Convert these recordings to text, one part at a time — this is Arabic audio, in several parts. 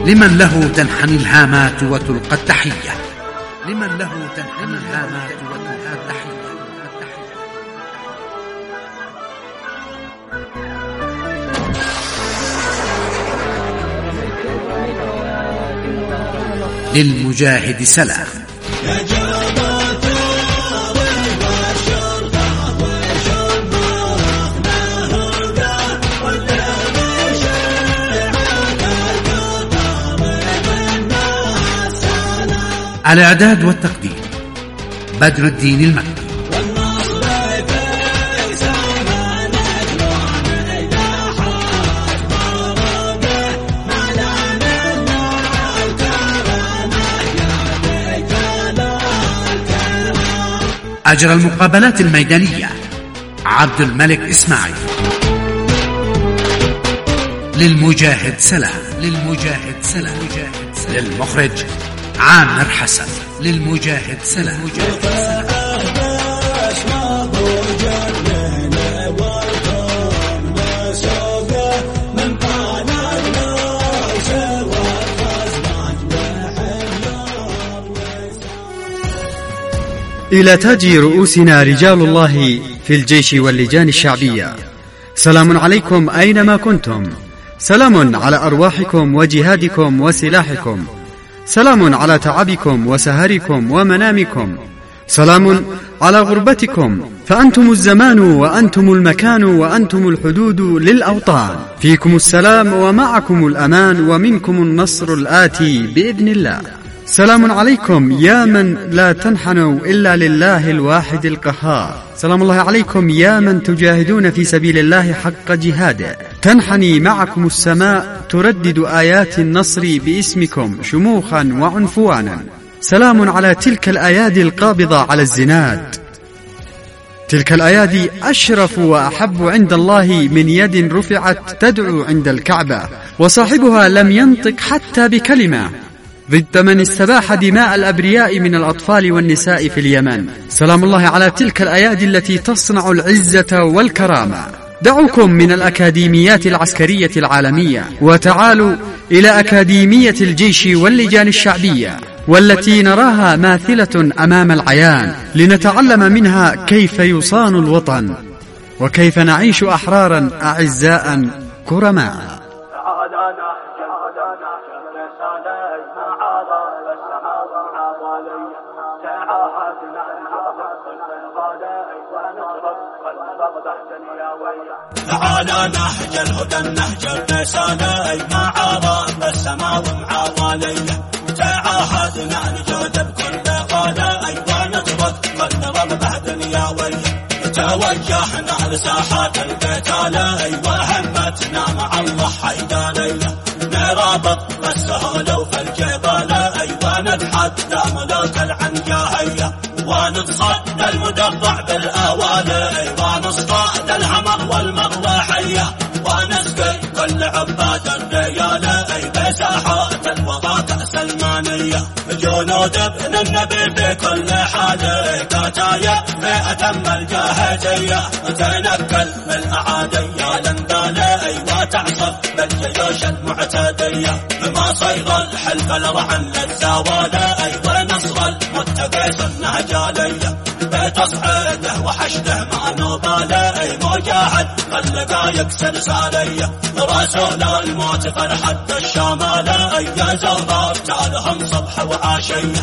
لمن له تنحني الهامات وتلقى التحية، لمن له تنحني الهامات وتلقى التحية. للمجاهد سلام. الإعداد والتقديم بدر الدين المكي. أجرى المقابلات الميدانية عبد الملك إسماعيل. للمجاهد سلام، للمجاهد سلام، للمخرج عامر حسن. للمجاهد سلام. إلى تاج رؤوسنا رجال الله في الجيش واللجان الشعبية، سلام عليكم أينما كنتم، سلام على أرواحكم وجهادكم وسلاحكم، سلام على تعبكم وسهركم ومنامكم، سلام على غربتكم، فأنتم الزمان وأنتم المكان وأنتم الحدود للأوطان، فيكم السلام ومعكم الأمان ومنكم النصر الآتي بإذن الله. سلام عليكم يا من لا تنحنوا إلا لله الواحد القهار، سلام الله عليكم يا من تجاهدون في سبيل الله حق جهاده، تنحني معكم السماء تردد آيات النصر باسمكم شموخا وعنفوانا. سلام على تلك الأيادي القابضة على الزناد، تلك الأيادي أشرف وأحب عند الله من يد رفعت تدعو عند الكعبة وصاحبها لم ينطق حتى بكلمة، ضد من استباح دماء الأبرياء من الأطفال والنساء في اليمن. سلام الله على تلك الأيادي التي تصنع العزة والكرامة. دعوكم من الأكاديميات العسكرية العالمية وتعالوا إلى أكاديمية الجيش واللجان الشعبية، والتي نراها ماثلة أمام العيان، لنتعلم منها كيف يصان الوطن وكيف نعيش أحرارا أعزاء كرماء. تعالى نهج الهدى النهج الرسالة مع رب السماء ومعاواليه، تعاهدنا نجود بكل غالة ونترك كل ربع دنياوية، توجهنا لساحات القتال وهمتنا مع الله حيدانية، نرابط بالسهول وفي الجبال ونتحدى ملوك العنجاهية، ونتصدى المدرع بالآوالي ونصطاد الهمر والمروحية، ونسقي كل عباد الريال بساحات الوضع كأسلمانية، جنود ابن النبي في كل حال كتايا بأتم الجاهزية، تنكل بالأعادية لندالي وتعصف بالجيوش المعتدية، ما صيغ الحلف الرعن للزوالي ونصر المتقي صنع جالية، بتصعيده وحشده ما نبالي، مجاهد خلقا يكسر سالية، رسول الموت فرحة الشمالي، يزور ابتالهم صبح وعشية،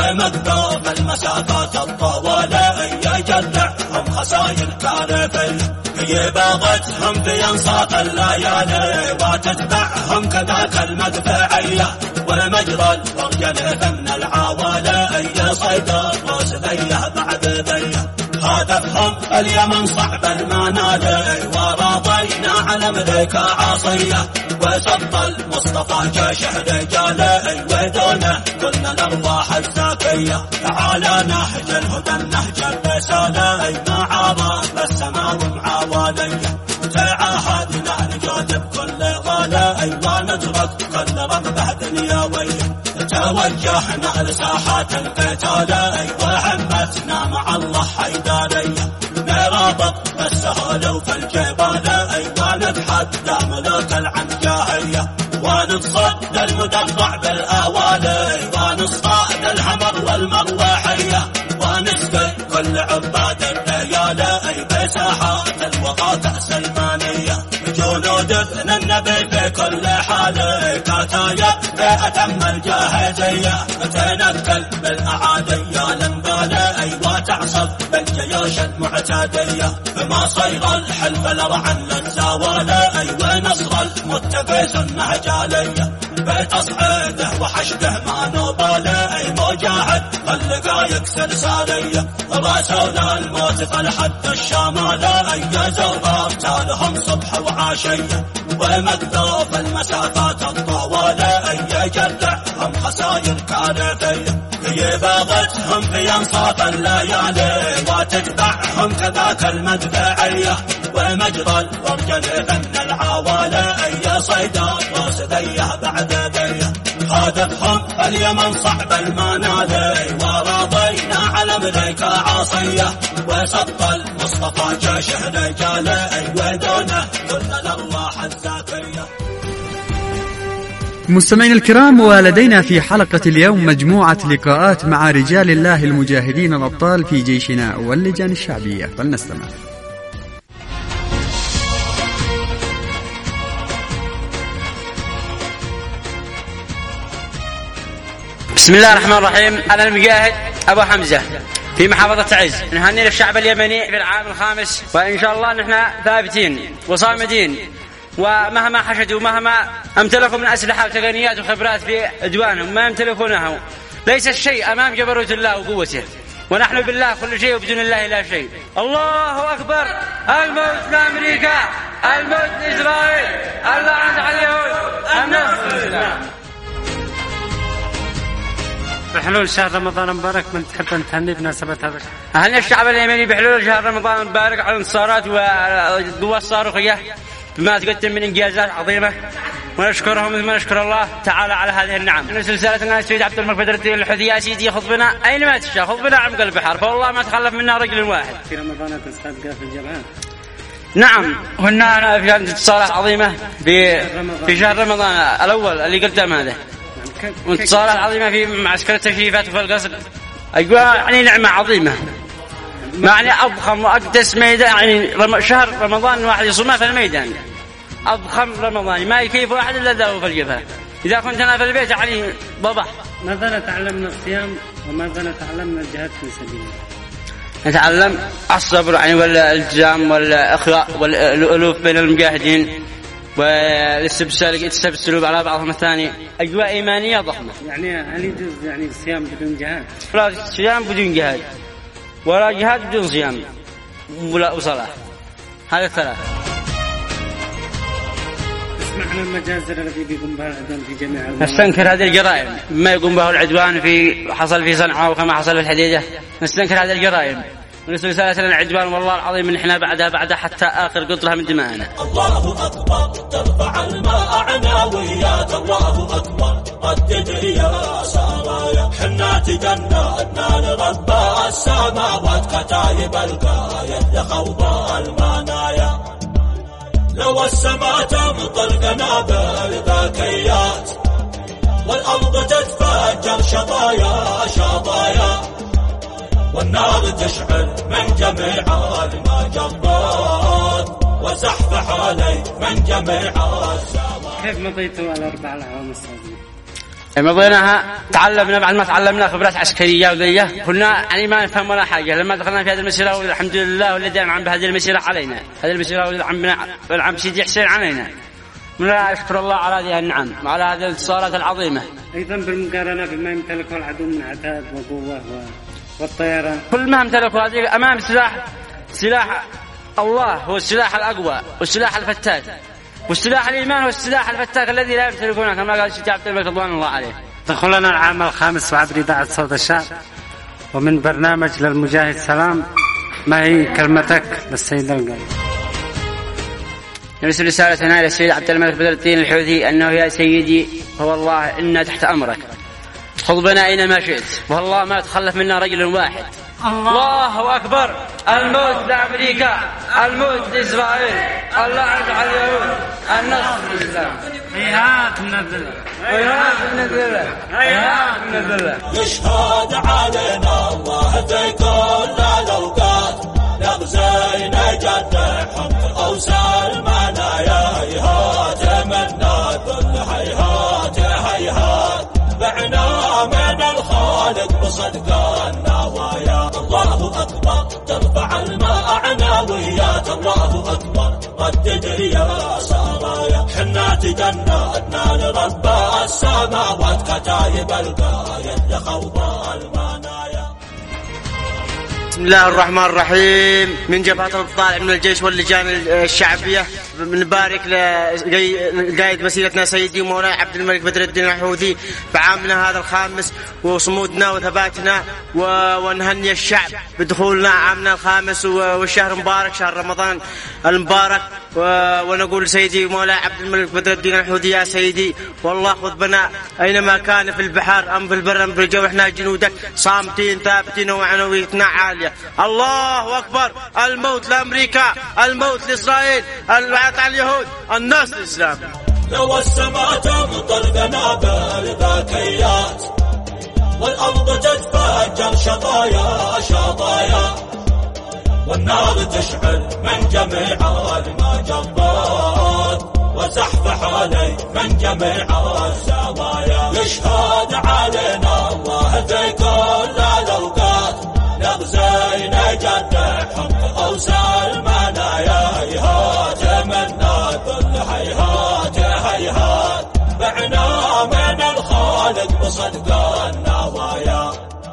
ومقذوف المسافات الطوالي يجلعهم خسائر كارثية، يباغتهم في انصاف الليالي وتتبعهم كذاك المدفعية، ومجرى الورجل من العوالي صيد الروس ذيه بعد ذيه، هدفهم اليمن صعب المنال وراضينا على امريكا عاصية، وصد المصطفى جيشه رجالي ودونه كل الارواح الزاكية، على نهج الهدى النهج الرسالي مع رب السماء ومعاواليه، تعاهدنا نجود بكل غالي ونترك كل رغبة دنياوية، توجهنا لساحات القتال وهمتنا مع الله حيدانية، نرابط بالسهول وفي الجبال ونتحدى ملوك العنجاهية، ونتصدى المدمع بالأوالي ونصطاد الحمر والمروحية ونسقي كل عباد الليالي بساحات الوقاطع سلمانية جنود ابن النبي في كل حال كتايا بأتم الجاهزية تنقل بالأعادية لنبالي وتعصب بالجيوش المعتادية بما صيغ الحلف لرعن للزوالي ونصر المتقيس النهجالية بتصعيده وحشده ما نبالي مجاهد خلقا يكسر سارية رسول الموت فالحد الشمالي يزور أبطالهم صبح وعشية ومكذوف المسافات الطوالي يجرعهم خسائر كارثية يباغتهم في أنصاف الليالي وتتبعهم كذاك المدفعية ومجرى الورجل من العوالي صيدا وسديه بعد ذيه هدفهم اليمن صعب المنالي وراضينا على أمريكا عاصية وسط المصطفى جيشه رجالي ودونه كل الأرواح الزاكية. مستمعين الكرام، ولدينا في حلقة اليوم مجموعة لقاءات مع رجال الله المجاهدين الأبطال في جيشنا واللجان الشعبية، فلنستمع. بسم الله الرحمن الرحيم. أنا المجاهد أبو حمزة في محافظة عز، نهني للشعب اليمني في العام الخامس، وإن شاء الله نحن ثابتين وصامدين، ومهما حشدوا مهما امتلكوا من أسلحة وتقنيات وخبرات في عدوانهم ما يمتلكونه ليس الشيء أمام جبروت الله وقوته، ونحن بالله كل شيء وبدون الله لا شيء. الله أكبر. الموت لأمريكا، الموت لإسرائيل، اللعنة على اليهود، النصر للإسلام. بحلول شهر رمضان المبارك من تحب أن تهني بمناسبة هذا؟ أهني الشعب اليمني بحلول شهر رمضان المبارك على الانتصارات والقوة الصاروخية بما تقدم من إنجازات عظيمة، ونشكرهم مثل ما نشكر الله تعالى على هذه النعم. من سلسلتنا السيد عبد الملك بدر الدين الحوثي يا سيدي خذ بنا أينما تشاء، خذ بنا عمق البحر، فوالله ما تخلف منا رجل واحد. في رمضان تسابق في الجبهات؟ نعم، هنا في انتصارات عظيمة في شهر رمضان الأول اللي قدام هذا، وانتصارات عظيمة في معسكر التشريفات وفي القصر. أجواء يعني نعمة عظيمة، يعني أضخم وأقدس ميدان، يعني شهر رمضان واحد يصومه في الميدان، أضخم رمضان ما يكيف واحد إلا ذاو في الجبهة. إذا كنت أنا في البيت يعني ضبح. ماذا نتعلم الصيام وماذا نتعلم من الجهاد في سبيل الله؟ نتعلم الصبر يعني والالتزام والإخلاء والألوف بين المجاهدين والسلوب على بعضهم الثاني. أجواء إيمانية ضخمة. يعني هل يجوز يعني الصيام بدون جهاد؟ لا، الصيام بدون جهاد، ولا جهاد بدون صيام، ولا وصلاة، هذا الثلاث. اسمعنا المجازر التي بيقوم بها العدوان في جميع المناطق. نستنكر هذه الجرائم ما يقوم به العدوان حصل في صنعاء وكما حصل في الحديدة. نستنكر هذه الجرائم ونرسل رسالة لنا العدوان، والله العظيم نحن بعدها حتى آخر قطرة من دمائنا. الله أكبر ترفع الماء عناويات، الله أكبر ردد يا سرايا، حنا تجندنا لرب السماوات كتايب القايد لخوض المنايا، لو السماء تمطر قنابل ذاكيات والأرض تتفجر شظايا والنار تشعل من جميع المجرات وزحف حالي من جميع السماوات. كيف مضيتوا على 4 الأعوام السابقة؟ مضيناها تعلمنا بعد ما تعلمنا خبرات عسكرية وذيه، كنا يعني ما نفهم ولا حاجة. لما دخلنا في هذه المسيرة والحمد لله والذي أنعم بهذه المسيرة علينا، هذه المسيرة والعم سيدي حسين علينا، لا أشكر الله على هذه النعم وعلى هذه الانتصارات العظيمة. أيضا بالمقارنة بما يمتلكه العدو من عتاد وقوة والطيران، كل ما امتلكوا هذه أمام سلاح الله هو السلاح الأقوى والسلاح الفتاك، والسلاح الإيمان والسلاح الفتاك الذي لا يمتلكونه، كما قال الشيخ عبد الملك رضوان الله عليه. دخلنا العام الخامس وعبر إذاعة صوت الشعب ومن برنامج للمجاهد سلام، ما هي كلمتك للسيد القائد؟ نرسل رسالتنا إلى السيد عبد الملك بدر الدين الحوثي أنه يا سيدي فوالله إنا تحت أمرك، خذ بنا أينما شئت، والله ما تخلف منا رجل واحد، الله أكبر. الموت لأمريكا، الموت لإسرائيل، اللعنة على اليهود، النصر للإسلام. هيهات من الذلة، هيهات من الذلة، هيهات من الذلة. يشهد علينا الله في كل الأوقات، نغزي نجدحهم أوصال منايا. هيهات منا كل هيهات هيهات، بعنا من الخالق بصدق النوايا. الله أكبر ترفع المعنويات، الله أكبر قد تدري يا سرايا. حنا تجندنا لرب السماوات، كتايب القايد لخوض المنايا. بسم الله الرحمن الرحيم. من جبهة الطالع من الجيش واللجان الشعبية، بنبارك لقائد مسيرتنا سيدي ومولاي عبد الملك بدر الدين الحوثي بعامنا هذا الخامس، وصمودنا وثباتنا، ونهني الشعب بدخولنا عامنا الخامس والشهر المبارك شهر رمضان المبارك. ونقول سيدي ومولاي عبد الملك بدر الدين الحوثي يا سيدي، والله خذ بنا أينما كان في البحر أم في البر أم في الجو، احنا جنودك صامتين ثابتين وعنويتنا عالية. الله أكبر. الموت لأمريكا، الموت لإسرائيل، اللعنة على اليهود، النصر للإسلام. لو السماء تمطر قنابل ذكيات، والأرض تتفجر شظايا شظايا، والنار تشعل من جميع المجرات، وزحف علي من جميع الزوايا. يشهد علينا الله في كل الأوقات، نغزي نجدحهم أوصال منايا. هيهات منا كل هيهات هيهات، بعنا من الخالق بصدق النوايا.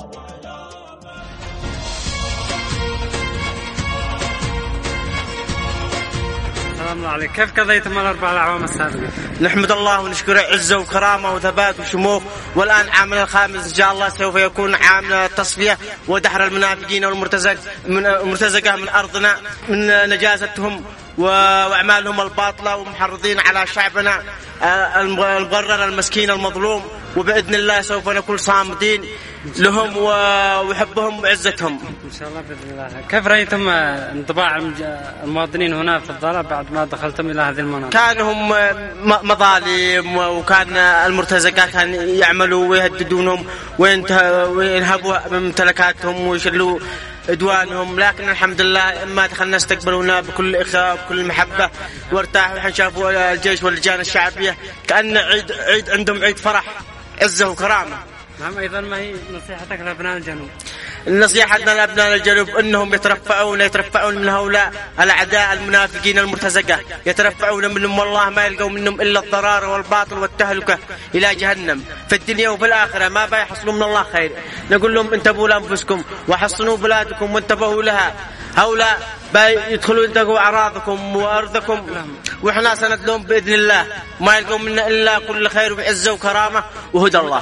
السلام عليكم. كيف قضيتم الأربع الأعوام السابقة؟ نحمد الله ونشكره عزة وكرامة وثبات وشموخ، والآن عامنا الخامس إن شاء الله سوف يكون عام التصفية ودحر المنافقين والمرتزقة من أرضنا، من نجاستهم وأعمالهم الباطلة، ومحرضين على شعبنا المغرر المسكين المظلوم. وبإذن الله سوف نكون صامدين لهم وحبهم وعزتهم إن شاء الله بإذن الله. كيف رأيتم انطباع المواطنين هنا في الضالة بعد ما دخلتم إلى هذه المناطق؟ كانوا هم مظالم، وكان المرتزقة كان يعملوا ويهددونهم وينهبوا ممتلكاتهم ويشلوا عدوانهم، لكن الحمد لله ما دخلنا استقبلونا بكل إخاء وبكل محبة وارتاحوا. وحين شافوا الجيش واللجان الشعبية كأن عيد عندهم عيد فرح عزة وكرامة. نعم. أيضا ما هي نصيحتك لأبناء الجنوب؟ نصيحتنا لأبناء الجنوب أنهم يترفعون من هؤلاء الأعداء المنافقين المرتزقة، يترفعون منهم، والله ما يلقوا منهم إلا الضرار والباطل والتهلكة إلى جهنم في الدنيا وفي الآخرة، ما بيحصلوا من الله خير. نقول لهم انتبهوا لأنفسكم وحصنوا بلادكم وانتبهوا لها. هؤلاء يدخلوا ينتقوا أعراضكم وأرضكم، وإحنا سندلهم بإذن الله، ما يلقوا منا إلا كل خير وعزة وكرامة وهدى الله.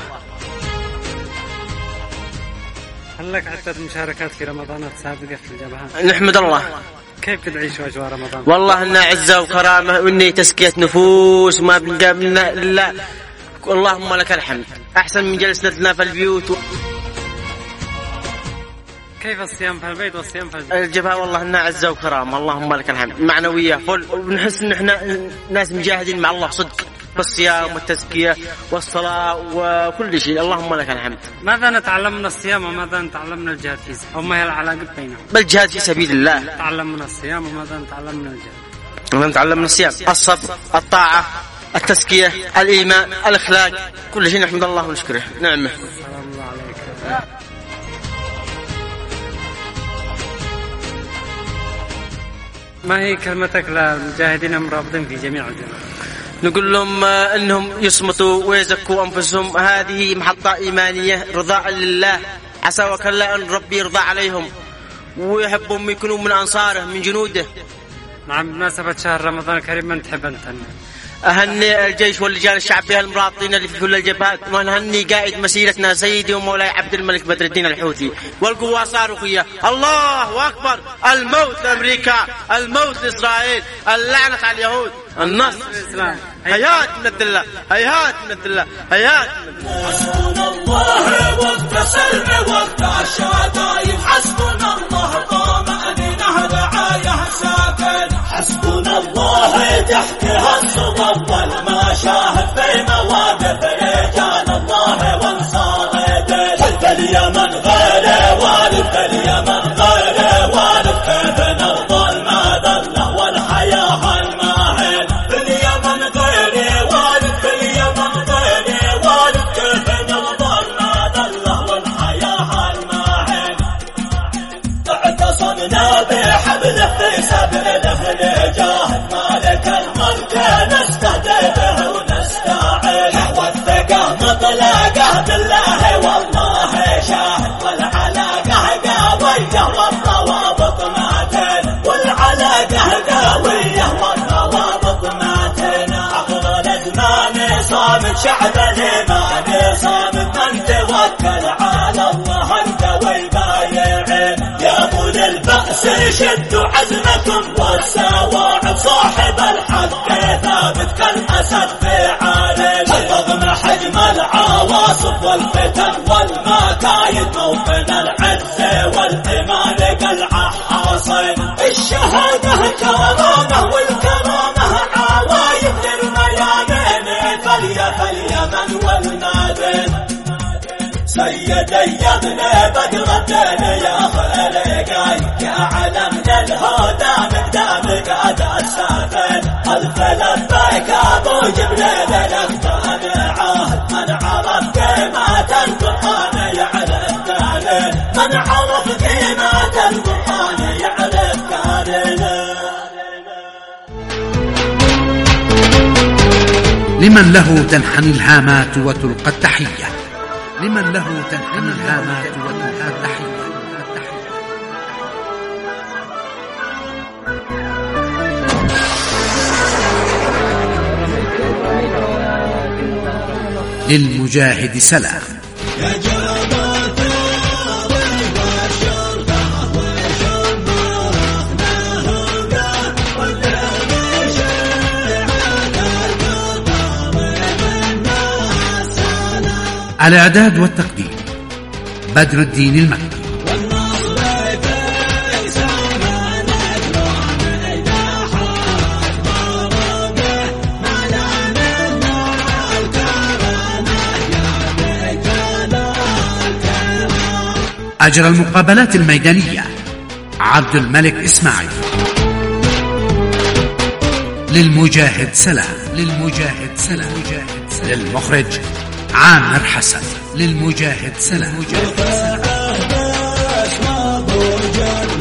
هل لك عدة مشاركات في رمضانات سابقة في الجبهة؟ نحمد الله. كيف تعيشوا أجواء رمضان؟ والله إنها عزة وكرامة، وإني تزكية نفوس وما بنقابلنا إلا اللهم لك الحمد، أحسن من جلسنا في البيوت. كيف الصيام في البيت والصيام في الجبهة؟ والله إنها عزة وكرامة، اللهم لك الحمد، معنوية فل، ونحس إن إحنا ناس مجاهدين مع الله صدق بالصيام والتزكية والصلاة وكل شيء، اللهم لك الحمد. ماذا نتعلم من الصيام وماذا نتعلم من الجهاد في سبيل الله؟ وما هي العلاقة بينهم؟ بالجهاد في سبيل الله. نتعلم من الصيام وماذا نتعلم من الجهاد؟ نتعلم من الصيام الصبر، الطاعة، التزكية، الإيمان، الأخلاق، كل شيء نحمد الله ونشكره. نعمه. السلام الله عليك. ما هي كلمتك للمجاهدين المرابطين في جميع الجنوب؟ نقول لهم أنهم يصمتوا ويزكوا أنفسهم، هذه محطة إيمانية رضاء لله، عسى وكلا أن ربي يرضى عليهم ويحبهم يكونوا من أنصاره من جنوده. نعم. بمناسبة شهر رمضان الكريم من تحب أن تهنئ؟ أهني الجيش واللجان الشعبية المراطين اللي في كل الجبهات، ونهني قائد مسيرتنا سيدي ومولاي عبد الملك بدر الدين الحوثي والقوة الصاروخية. الله أكبر، الموت لأمريكا، الموت لإسرائيل، اللعنة على اليهود، النصر للإسلام. هيهات من الدلة، هيهات من الدلة، هيهات من الدلة. حسبنا الله وقت سلم وقت الشدايد، حسبنا الله طمأنينه رعايه ساكن، حسبنا الله تحتها الصدى والمشاهد في مواقف رجال الله وانصار دين. حتى اليمن غير والد، اليمن غير والد، كيف نرضى المذلة والحياة الماهن. اليمن غير والد، اليمن غير والد، كيف نرضى المذلة والحياة الماهن. اعتصمنا بحبله في سبيله نجاهد، مالك الملك نستهدفه ونستعين، والثقة مطلقة بالله والله شاهد، والعلاقة قوية والروابط ماتين، والعلاقة قوية والروابط ماتين. عبر الازمان صامت شعب الإيمان صامت، من توكل على الله القوي بايعين. يا أولي البأس شدوا عزمكم والسواعد، صاحب الحق ثابت كالأسد في عالم، رغم حجم العواصف والفتن والمكايد، موطن العز والإيمان قلعة حاصن. الشهادة كرامة والكرامة عوايد للميامين، فاليمن والمادن. سيدي يا ابن بدر الدين يا خليقاي، يا علم للهدى مقدامك أدى السافن. ألف لبيك أبو جبريل الاختان عهد، من عرف قيمة القرآن يعرف دارين، من عرف قيمة القرآن يعرف دارين. لمن له تنحني الهامات وتلقى التحية، لمن له تنحني الهامات وتلقى التحية. للمجاهد سلام. الإعداد والتقديم بدر الدين المكي. أجرى المقابلات الميدانية عبد الملك إسماعيل. للمجاهد سلام، للمجاهد سلام، للمخرج عامر حسن. للمجاهد سلام.